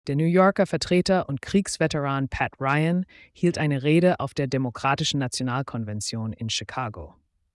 Der New Yorker Vertreter und Kriegsveteran Pat Ryan hielt eine Rede auf der Demokratischen Nationalkonvention in Chicago.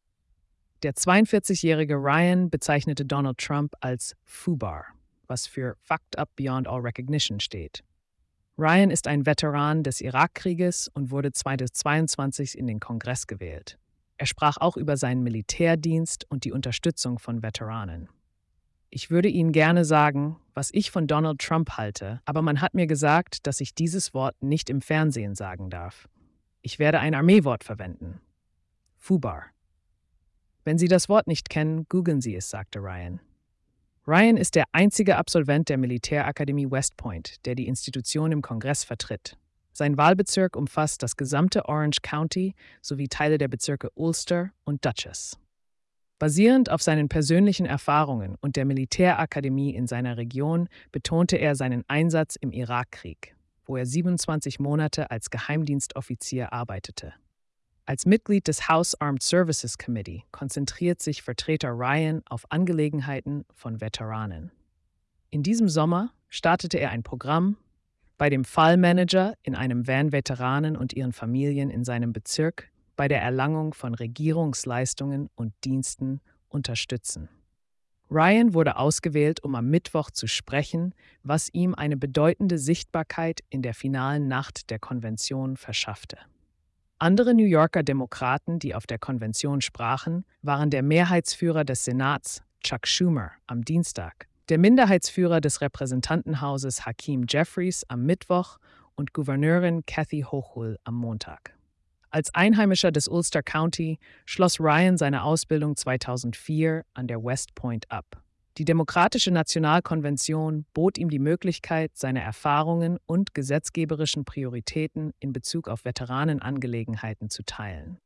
Der 42-jährige Ryan bezeichnete Donald Trump als FUBAR, was für Fucked Up Beyond All Recognition steht. Ryan ist ein Veteran des Irakkrieges und wurde 2022 in den Kongress gewählt. Er sprach auch über seinen Militärdienst und die Unterstützung von Veteranen. Ich würde Ihnen gerne sagen, was ich von Donald Trump halte, aber man hat mir gesagt, dass ich dieses Wort nicht im Fernsehen sagen darf. Ich werde ein Armeewort verwenden. FUBAR. Wenn Sie das Wort nicht kennen, googeln Sie es, sagte Ryan. Ryan ist der einzige Absolvent der Militärakademie West Point, der die Institution im Kongress vertritt. Sein Wahlbezirk umfasst das gesamte Orange County sowie Teile der Bezirke Ulster und Dutchess. Basierend auf seinen persönlichen Erfahrungen und der Militärakademie in seiner Region betonte er seinen Einsatz im Irakkrieg, wo er 27 Monate als Geheimdienstoffizier arbeitete. Als Mitglied des House Armed Services Committee konzentriert sich Vertreter Ryan auf Angelegenheiten von Veteranen. In diesem Sommer startete er ein Programm, bei dem Fallmanager in einem Van Veteranen und ihren Familien in seinem Bezirk bei der Erlangung von Regierungsleistungen und Diensten unterstützen. Ryan wurde ausgewählt, um am Mittwoch zu sprechen, was ihm eine bedeutende Sichtbarkeit in der finalen Nacht der Konvention verschaffte. Andere New Yorker Demokraten, die auf der Konvention sprachen, waren der Mehrheitsführer des Senats, Chuck Schumer, am Dienstag, der Minderheitsführer des Repräsentantenhauses Hakeem Jeffries am Mittwoch und Gouverneurin Kathy Hochul am Montag. Als Einheimischer des Ulster County schloss Ryan seine Ausbildung 2004 an der West Point ab. Die Demokratische Nationalkonvention bot ihm die Möglichkeit, seine Erfahrungen und gesetzgeberischen Prioritäten in Bezug auf Veteranenangelegenheiten zu teilen.